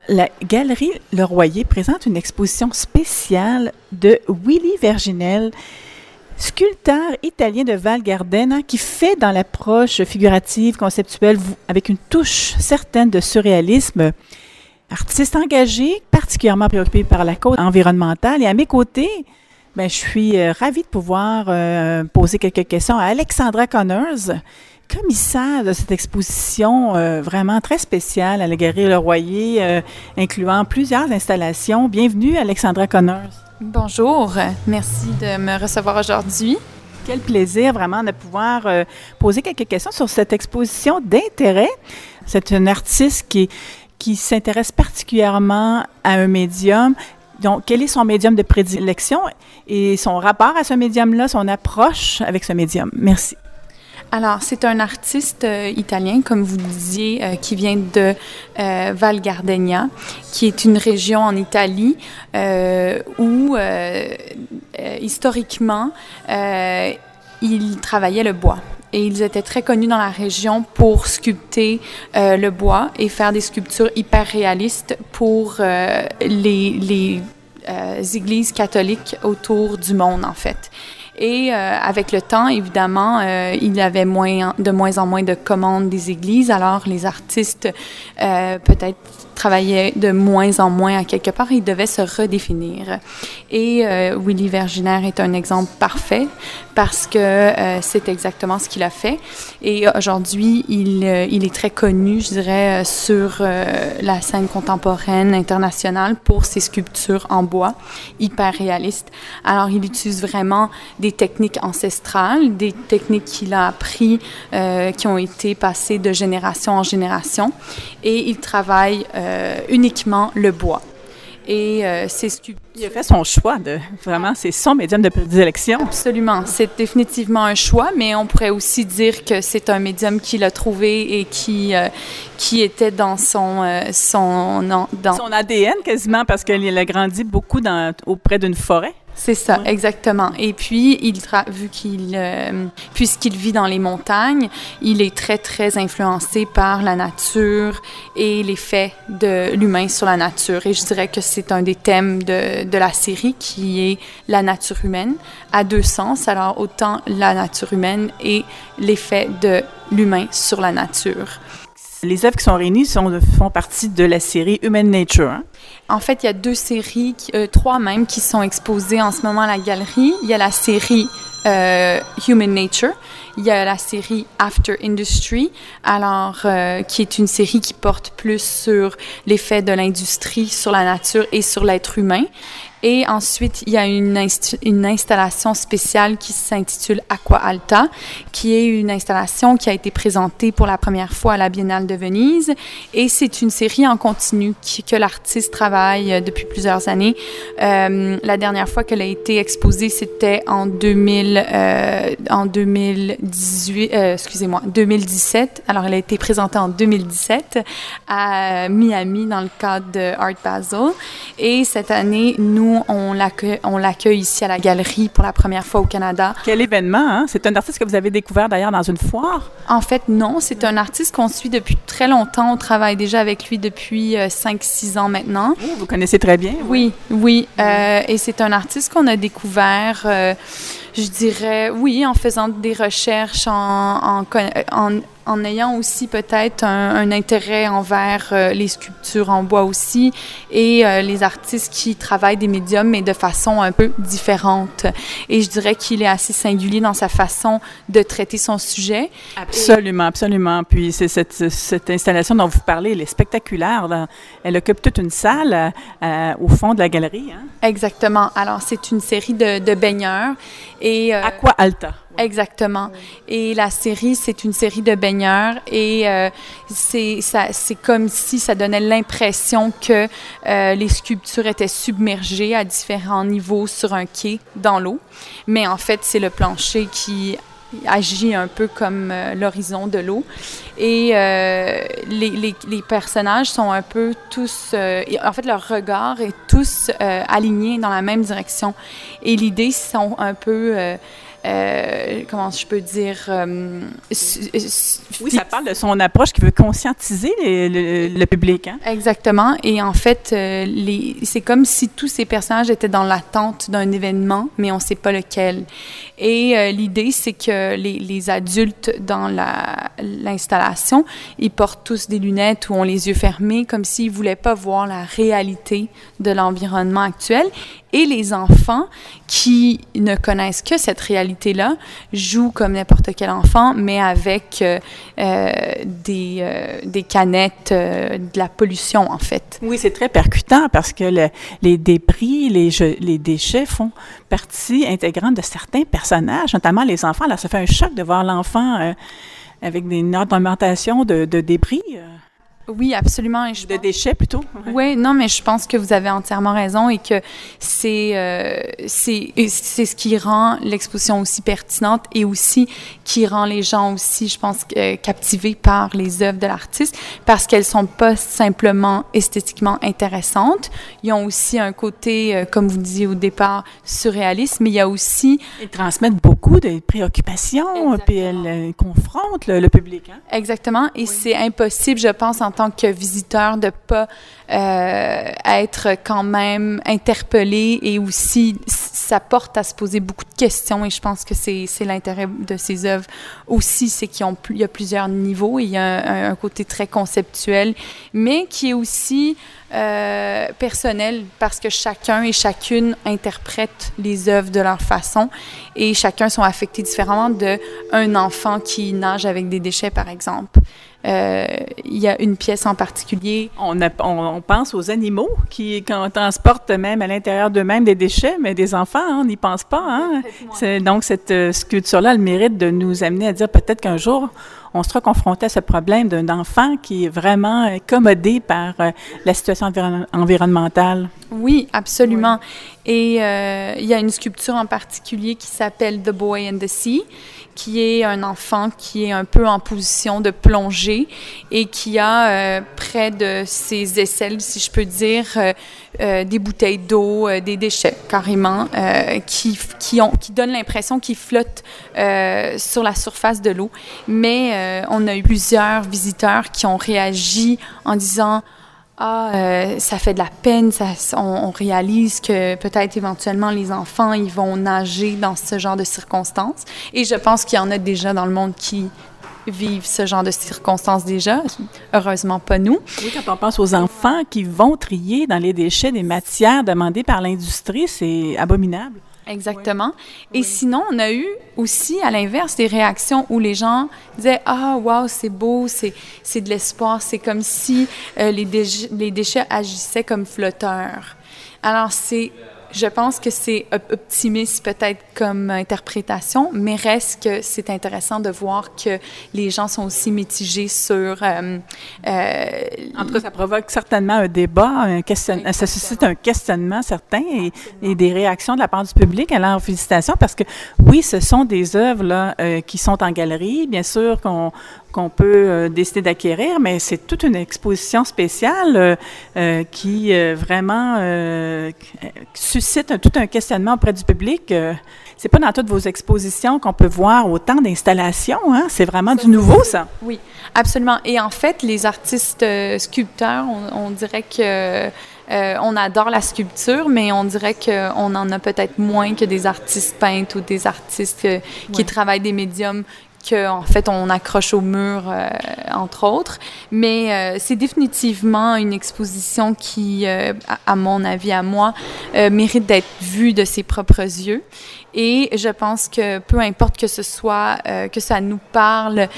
La Galerie Le Royer présente une exposition spéciale de Willy Verginel, sculpteur italien de Val Gardena, qui fait dans l'approche figurative, conceptuelle, avec une touche certaine de surréalisme. Artiste engagé, particulièrement préoccupé par la cause environnementale. Et à mes côtés, je suis ravie de pouvoir poser quelques questions à Alexandra Connors, commissaire de cette exposition vraiment très spéciale à la Galerie Le Royer, incluant plusieurs installations. Bienvenue, Alexandra Connors. Bonjour, merci de me recevoir aujourd'hui. Quel plaisir vraiment de pouvoir poser quelques questions sur cette exposition d'intérêt. C'est une artiste qui s'intéresse particulièrement à un médium. Donc, quel est son médium de prédilection et son rapport à ce médium-là, son approche avec ce médium? Merci. Alors, c'est un artiste italien, comme vous disiez, qui vient de Val Gardena, qui est une région en Italie où, historiquement, ils travaillaient le bois. Et ils étaient très connus dans la région pour sculpter le bois et faire des sculptures hyper réalistes pour les églises catholiques autour du monde, en fait. Et avec le temps, évidemment, il y avait de moins en moins de commandes des églises. Alors, les artistes, peut-être, travaillaient de moins en moins à quelque part. Ils devaient se redéfinir. Et Willy Verginel est un exemple parfait parce que c'est exactement ce qu'il a fait. Et aujourd'hui, il est très connu, je dirais, sur la scène contemporaine internationale pour ses sculptures en bois hyper réalistes. Alors, il utilise vraiment des techniques ancestrales, des techniques qu'il a appris, qui ont été passées de génération en génération. Et il travaille uniquement le bois. Et ses sculptures... Il a fait son choix vraiment, c'est son médium de prédilection. Absolument. C'est définitivement un choix, mais on pourrait aussi dire que c'est un médium qu'il a trouvé et qui était dans son ADN quasiment, parce qu'il a grandi beaucoup auprès d'une forêt. C'est ça, oui. Exactement. Et puis, puisqu'il vit dans les montagnes, il est très, très influencé par la nature et l'effet de l'humain sur la nature. Et je dirais que c'est un des thèmes de la série qui est la nature humaine à deux sens. Alors, autant la nature humaine et l'effet de l'humain sur la nature. Les œuvres qui sont réunies font partie de la série Human Nature. Hein? En fait, il y a deux séries, trois même, qui sont exposées en ce moment à la galerie. Il y a la série Human Nature. Il y a la série After Industry, qui est une série qui porte plus sur l'effet de l'industrie sur la nature et sur l'être humain. Et ensuite, il y a une installation spéciale qui s'intitule Aqua Alta, qui est une installation qui a été présentée pour la première fois à la Biennale de Venise. Et c'est une série en continu que l'artiste travaille depuis plusieurs années. La dernière fois qu'elle a été exposée, c'était en 2017. Alors, elle a été présentée en 2017 à Miami dans le cadre de Art Basel. Et cette année, nous, on l'accueille ici à la galerie pour la première fois au Canada. Quel événement, hein? C'est un artiste que vous avez découvert d'ailleurs dans une foire? En fait, non. C'est un artiste qu'on suit depuis très longtemps. On travaille déjà avec lui depuis 5-6 ans maintenant. Oh, vous connaissez très bien? Oui. Et c'est un artiste qu'on a découvert, je dirais, en faisant des recherches, en ayant aussi peut-être un intérêt envers les sculptures en bois aussi et les artistes qui travaillent des médiums, mais de façon un peu différente. Et je dirais qu'il est assez singulier dans sa façon de traiter son sujet. Absolument. Puis c'est cette installation dont vous parlez, elle est spectaculaire. Là. Elle occupe toute une salle au fond de la galerie. Hein? Exactement. Alors, c'est une série de baigneurs. Et, Aqua Alta. Exactement. Et la série, c'est une série de baigneurs et c'est comme si ça donnait l'impression que les sculptures étaient submergées à différents niveaux sur un quai dans l'eau. Mais en fait, c'est le plancher qui agit un peu comme l'horizon de l'eau. Et les personnages sont un peu tous... en fait, leur regard est tous alignés dans la même direction. Et l'idée, sont un peu... comment je peux dire... oui, ça parle de son approche qui veut conscientiser le public. Hein? Exactement. Et en fait, c'est comme si tous ces personnages étaient dans l'attente d'un événement, mais on ne sait pas lequel. Et l'idée, c'est que les adultes dans l'installation, ils portent tous des lunettes ou ont les yeux fermés, comme s'ils ne voulaient pas voir la réalité de l'environnement actuel. Et les enfants qui ne connaissent que cette réalité-là jouent comme n'importe quel enfant, mais avec des canettes, de la pollution, en fait. Oui, c'est très percutant parce que les débris, les déchets font partie intégrante de certains personnages, notamment les enfants. Alors, ça fait un choc de voir l'enfant avec une augmentation de débris. Oui, absolument. De déchets, plutôt. Oui, non, mais je pense que vous avez entièrement raison et que c'est ce qui rend l'exposition aussi pertinente et aussi qui rend les gens aussi, je pense, captivés par les œuvres de l'artiste parce qu'elles sont pas simplement esthétiquement intéressantes. Ils ont aussi un côté, comme vous disiez au départ, surréaliste, mais il y a aussi... Ils transmettent beaucoup de préoccupations. Exactement. Puis elles confrontent le public. Hein? Exactement. Et c'est impossible, je pense, en tant que visiteur, de pas être quand même interpellé et aussi ça porte à se poser beaucoup de questions et je pense que c'est l'intérêt de ces œuvres aussi, c'est qu'il y a plusieurs niveaux et il y a un côté très conceptuel, mais qui est aussi personnel parce que chacun et chacune interprète les œuvres de leur façon et chacun sont affectés différemment d'un enfant qui nage avec des déchets, par exemple. Il y a une pièce en particulier. On pense aux animaux qui transportent même à l'intérieur d'eux-mêmes des déchets, mais des enfants, on n'y pense pas. Hein? Donc, cette sculpture-là a le mérite de nous amener à dire peut-être qu'un jour, on sera confronté à ce problème d'un enfant qui est vraiment accommodé par la situation environnementale. Oui, absolument. Oui. Et il y a une sculpture en particulier qui s'appelle The Boy and the Sea, qui est un enfant qui est un peu en position de plongée et qui a près de ses aisselles, si je peux dire, des bouteilles d'eau, des déchets carrément, qui donnent l'impression qu'ils flottent sur la surface de l'eau. Mais on a eu plusieurs visiteurs qui ont réagi en disant ça fait de la peine, on réalise que peut-être éventuellement les enfants, ils vont nager dans ce genre de circonstances. Et je pense qu'il y en a déjà dans le monde qui vivent ce genre de circonstances déjà. Heureusement, pas nous. Oui, quand on pense aux enfants qui vont trier dans les déchets des matières demandées par l'industrie, c'est abominable. Exactement. Oui. Et sinon, on a eu aussi, à l'inverse, des réactions où les gens disaient « Ah, wow, c'est beau, c'est de l'espoir. » C'est comme si les déchets agissaient comme flotteurs. Alors, je pense que c'est optimiste peut-être comme interprétation, mais reste que c'est intéressant de voir que les gens sont aussi mitigés sur... En tout cas, ça provoque certainement un débat, ça suscite un questionnement certain et des réactions de la part du public. Alors, félicitations, parce que oui, ce sont des œuvres là, qui sont en galerie, bien sûr qu'on peut décider d'acquérir, mais c'est toute une exposition spéciale qui vraiment suscite tout un questionnement auprès du public. C'est pas dans toutes vos expositions qu'on peut voir autant d'installations, hein? C'est vraiment du nouveau, ça. Oui, absolument. Et en fait, les artistes sculpteurs, on dirait que on adore la sculpture, mais on dirait qu'on en a peut-être moins que des artistes peintres ou des artistes qui travaillent des médiums qu'en fait, on accroche au mur, entre autres. Mais c'est définitivement une exposition qui, à mon avis, à moi, mérite d'être vue de ses propres yeux. Et je pense que peu importe que ce soit, que ça nous parle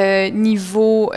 niveau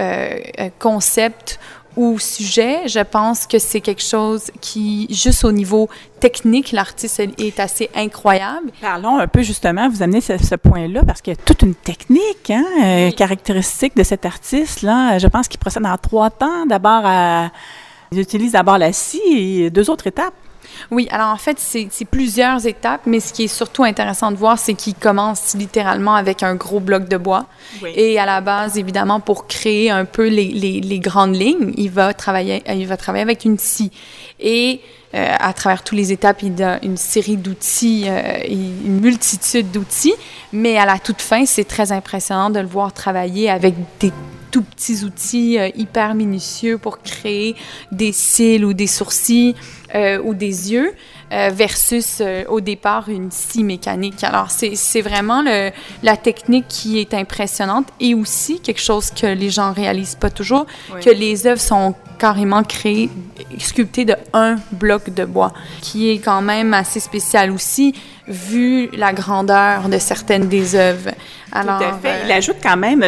concept ou sujet, je pense que c'est quelque chose qui, juste au niveau technique, l'artiste est assez incroyable. Parlons un peu justement, vous amenez ce point-là, parce qu'il y a toute une technique caractéristique de cet artiste-là. Je pense qu'il procède en 3 temps. D'abord, il utilise d'abord la scie et 2 autres étapes. Oui, alors en fait, c'est plusieurs étapes, mais ce qui est surtout intéressant de voir, c'est qu'il commence littéralement avec un gros bloc de bois. Oui. Et à la base, évidemment, pour créer un peu les grandes lignes, il va travailler avec une scie. Et à travers toutes les étapes, il a une série d'outils, une multitude d'outils, mais à la toute fin, c'est très impressionnant de le voir travailler avec des tout petits outils hyper minutieux pour créer des cils ou des sourcils ou des yeux versus au départ une scie mécanique. Alors, c'est vraiment la technique qui est impressionnante et aussi quelque chose que les gens réalisent pas toujours, que les œuvres sont carrément créées, sculptées de un bloc de bois, qui est quand même assez spécial aussi, vu la grandeur de certaines des œuvres. Alors, tout à fait. Il ajoute quand même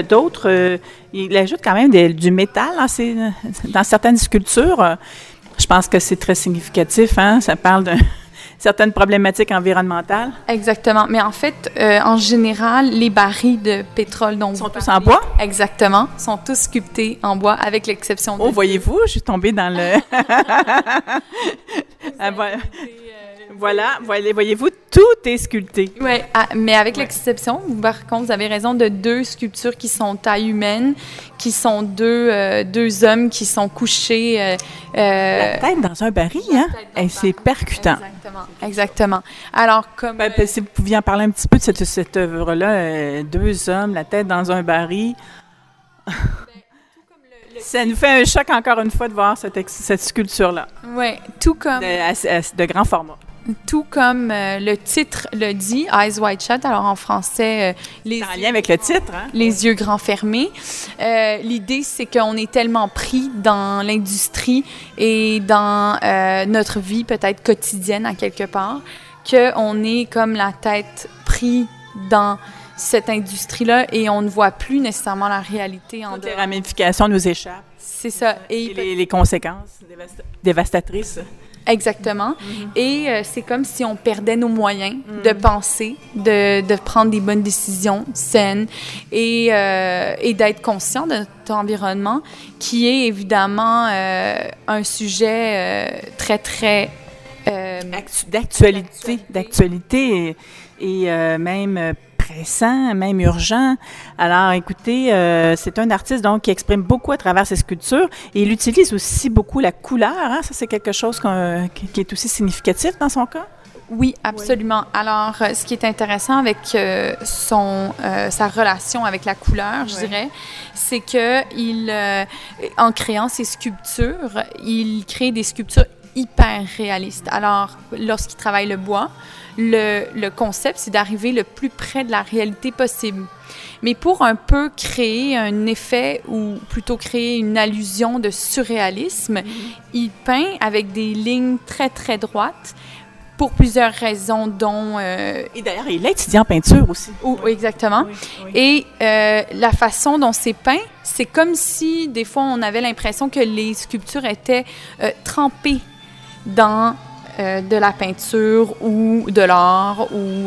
du métal dans certaines sculptures. Je pense que c'est très significatif, hein? Ça parle de certaines problématiques environnementales. Exactement. Mais en fait, en général, les barils de pétrole dont sont tous en bois? Exactement. Sont tous sculptés en bois, avec l'exception de... Oh, voyez-vous, je suis tombée dans le... Voilà, voyez-vous, tout est sculpté. Oui, mais avec l'exception, par contre, vous avez raison, de 2 sculptures qui sont taille humaine, qui sont deux hommes qui sont couchés... la tête dans un baril, hein? Et c'est percutant. Exactement. Alors, comme... si vous pouviez en parler un petit peu de cette œuvre-là, 2 hommes, la tête dans un baril... Ça nous fait un choc, encore une fois, de voir cette sculpture-là. Oui, tout comme... De grand format. Tout comme le titre le dit, Eyes Wide Shut, alors en français... c'est en lien avec le titre, hein? Les yeux grands fermés. L'idée, c'est qu'on est tellement pris dans l'industrie et dans notre vie peut-être quotidienne à quelque part, qu'on est comme la tête pris dans cette industrie-là et on ne voit plus nécessairement la réalité en dehors. Les ramifications nous échappent. C'est ça. Et les conséquences dévastatrices. Exactement. Mm-hmm. Et c'est comme si on perdait nos moyens de penser, de prendre des bonnes décisions saines et d'être conscient de notre environnement, qui est évidemment un sujet très, très... d'actualité et même pressant, même urgent. Alors, écoutez, c'est un artiste donc qui exprime beaucoup à travers ses sculptures et il utilise aussi beaucoup la couleur. Hein? Ça, c'est quelque chose qui est aussi significatif dans son cas? Oui, absolument. Oui. Alors, ce qui est intéressant avec sa relation avec la couleur, je dirais, c'est que en créant ses sculptures, il crée des sculptures hyper réalistes. Alors, lorsqu'il travaille le bois, le concept, c'est d'arriver le plus près de la réalité possible. Mais pour un peu créer un effet ou plutôt créer une allusion de surréalisme, il peint avec des lignes très, très droites pour plusieurs raisons, dont... Et d'ailleurs, il est étudiant en peinture aussi. Oui, exactement. Oui. Et la façon dont c'est peint, c'est comme si, des fois, on avait l'impression que les sculptures étaient trempées dans de la peinture ou de l'or ou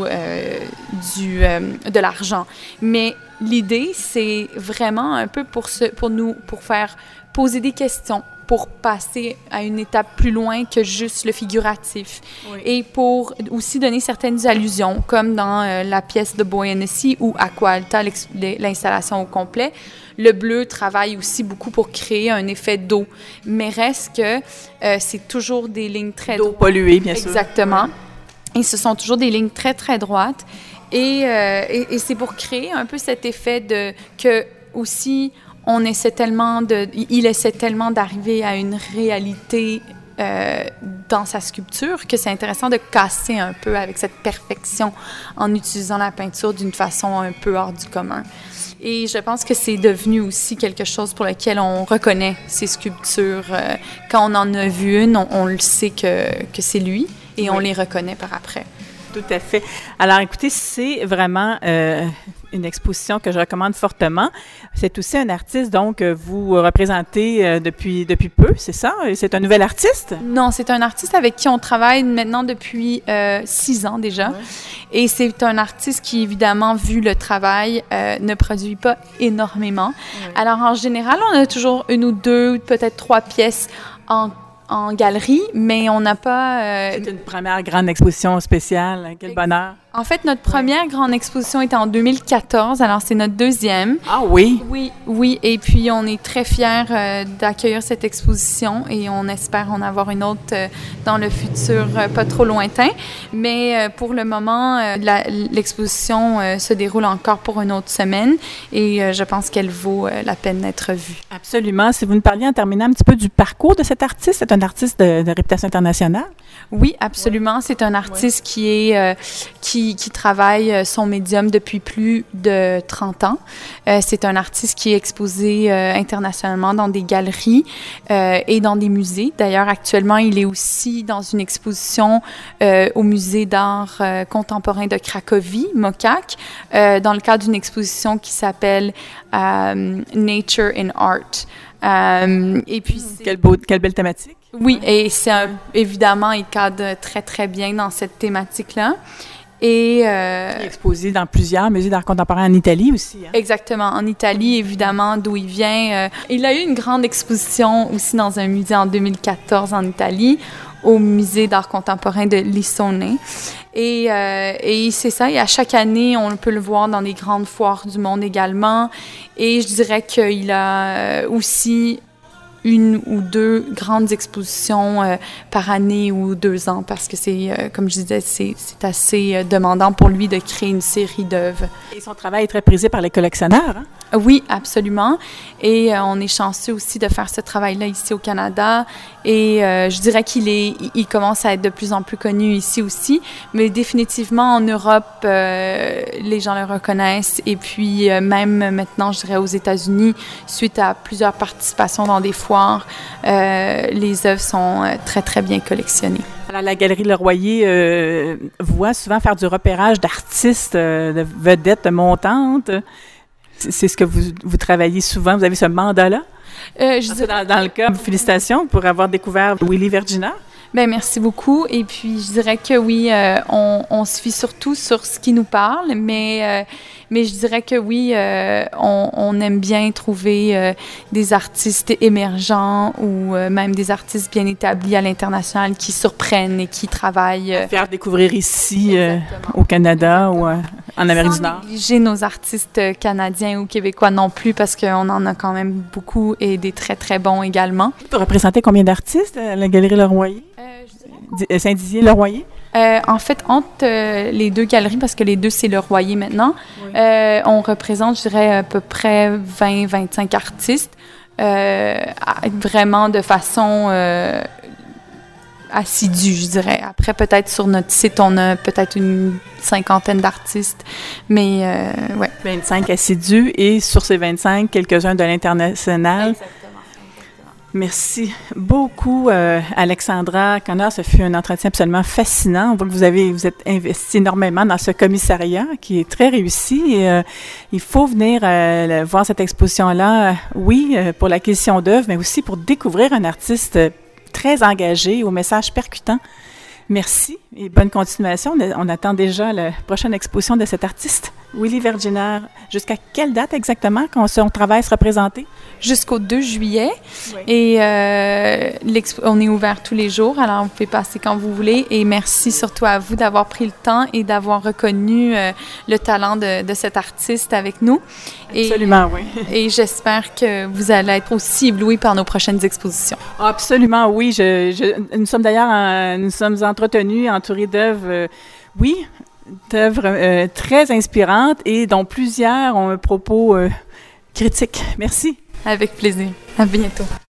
de l'argent. Mais l'idée, c'est vraiment un peu pour faire poser des questions, pour passer à une étape plus loin que juste le figuratif. Oui. Et pour aussi donner certaines allusions, comme dans la pièce de Boy Hennessy ou Aqua Alta, l'installation au complet. Le bleu travaille aussi beaucoup pour créer un effet d'eau, mais reste que c'est toujours des lignes très droites. D'eau polluée, bien sûr. Exactement. Et ce sont toujours des lignes très, très droites. Et c'est pour créer un peu cet effet que aussi... il essaie tellement d'arriver à une réalité dans sa sculpture que c'est intéressant de casser un peu avec cette perfection en utilisant la peinture d'une façon un peu hors du commun. Et je pense que c'est devenu aussi quelque chose pour lequel on reconnaît ces sculptures. Quand on en a vu une, on le sait que c'est lui et on les reconnaît par après. Tout à fait. Alors, écoutez, c'est vraiment une exposition que je recommande fortement. C'est aussi un artiste, donc, vous représentez depuis peu, c'est ça? C'est un nouvel artiste? Non, c'est un artiste avec qui on travaille maintenant depuis 6 ans déjà. Ouais. Et c'est un artiste qui, évidemment, vu le travail, ne produit pas énormément. Ouais. Alors, en général, on a toujours 1 ou 2, peut-être 3 pièces en en galerie, mais on n'a pas... C'est une première grande exposition spéciale. Quel bonheur! En fait, notre première grande exposition était en 2014, alors c'est notre deuxième. Ah oui? Oui. Et puis, on est très fiers d'accueillir cette exposition et on espère en avoir une autre dans le futur pas trop lointain. Mais pour le moment, l'exposition se déroule encore pour une autre semaine et je pense qu'elle vaut la peine d'être vue. Absolument. Si vous nous parliez en terminant un petit peu du parcours de cet artiste, c'est un artiste de réputation internationale? Oui, absolument. Ouais. C'est un artiste qui travaille son médium depuis plus de 30 ans. C'est un artiste qui est exposé internationalement dans des galeries et dans des musées. D'ailleurs, actuellement, il est aussi dans une exposition au Musée d'art contemporain de Cracovie, MOCAC, dans le cadre d'une exposition qui s'appelle Nature in Art. Et puis, quelle belle thématique. Oui, et évidemment, il cadre très, très bien dans cette thématique-là. Et, il est exposé dans plusieurs musées d'art contemporain en Italie aussi. Hein? Exactement, en Italie, évidemment, d'où il vient. Il a eu une grande exposition aussi dans un musée en 2014 en Italie, au musée d'art contemporain de Lissone. Et c'est ça, et à chaque année, on peut le voir dans des grandes foires du monde également. Et je dirais qu'il a aussi une ou deux grandes expositions par année ou 2 ans, parce que c'est, comme je disais, c'est assez demandant pour lui de créer une série d'œuvres. Et son travail est très prisé par les collectionneurs, hein? Oui, absolument. Et on est chanceux aussi de faire ce travail-là ici au Canada. Et je dirais il commence à être de plus en plus connu ici aussi. Mais définitivement, en Europe, les gens le reconnaissent. Et puis, même maintenant, je dirais aux États-Unis, suite à plusieurs participations dans des foires, les œuvres sont très, très bien collectionnées. Alors, la Galerie Le Royer voit souvent faire du repérage d'artistes, de vedettes montantes. C'est ce que vous travaillez souvent. Vous avez ce mandat-là? Dans le cas, félicitations pour avoir découvert Willy Vergina. Bien, merci beaucoup. Et puis, je dirais que oui, on se fie surtout sur ce qui nous parle, mais je dirais que oui, on aime bien trouver des artistes émergents ou même des artistes bien établis à l'international qui surprennent et qui travaillent. Faire découvrir ici, au Canada ou en Amérique du Nord. Sans négliger nos artistes canadiens ou québécois non plus, parce qu'on en a quand même beaucoup et des très, très bons également. Vous représentez combien d'artistes à la Galerie Le Royer? Saint-Dizier-Le Royer? En fait, entre les deux galeries, parce que les deux, c'est Le Royer maintenant, oui. On représente, je dirais, à peu près 20-25 artistes, vraiment de façon assidue, je dirais. Après, peut-être sur notre site, on a peut-être une 50aine d'artistes, mais ouais. 25 assidus et sur ces 25, quelques-uns de l'international. Exactement. Merci beaucoup, Alexandra Connard. Ce fut un entretien absolument fascinant. On voit que vous êtes investi énormément dans ce commissariat qui est très réussi. Et, il faut venir voir cette exposition-là, oui, pour l'acquisition d'œuvres, mais aussi pour découvrir un artiste très engagé, au message percutant. Merci et bonne continuation. On attend déjà la prochaine exposition de cet artiste, Willy Vergina. Jusqu'à quelle date exactement quand son travail sera présenté? Jusqu'au 2 juillet. Oui. Et on est ouvert tous les jours, alors vous pouvez passer quand vous voulez. Et merci surtout à vous d'avoir pris le temps et d'avoir reconnu le talent de cet artiste avec nous. Absolument, oui. Et j'espère que vous allez être aussi éblouis par nos prochaines expositions. Absolument, oui. Nous sommes d'ailleurs nous sommes entretenus, entourés d'œuvres, d'œuvres très inspirantes et dont plusieurs ont un propos critique. Merci. Avec plaisir. À bientôt.